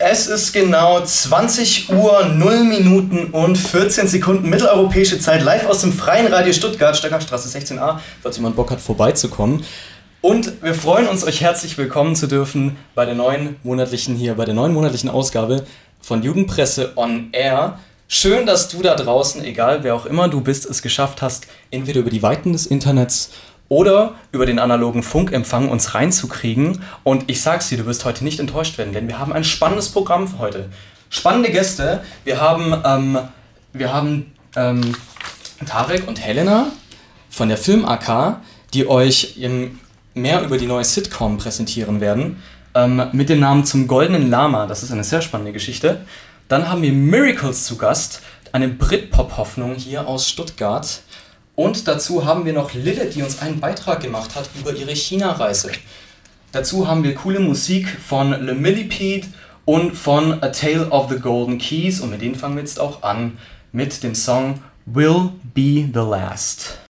Es ist genau 20 Uhr, 0 Minuten und 14 Sekunden mitteleuropäische Zeit, live aus dem Freien Radio Stuttgart, Stöckerstraße 16a, falls jemand Bock hat, vorbeizukommen. Und wir freuen uns, euch herzlich willkommen zu dürfen bei der neuen monatlichen Ausgabe von Jugendpresse on Air. Schön, dass du da draußen, egal wer auch immer du bist, es geschafft hast, entweder über die Weiten des Internets oder über den analogen Funkempfang uns reinzukriegen. Und ich sag's dir, du wirst heute nicht enttäuscht werden, denn wir haben ein spannendes Programm für heute. Spannende Gäste. Wir haben Tarek und Helena von der Film AK, die euch mehr über die neue Sitcom präsentieren werden, mit dem Namen Zum Goldenen Lama. Das ist eine sehr spannende Geschichte. Dann haben wir Miracles zu Gast, eine Britpop-Hoffnung hier aus Stuttgart. Und dazu haben wir noch Lilith, die uns einen Beitrag gemacht hat über ihre China-Reise. Dazu haben wir coole Musik von Le Millipede und von A Tale of the Golden Keys. Und mit denen fangen wir jetzt auch an mit dem Song Will Be the Last.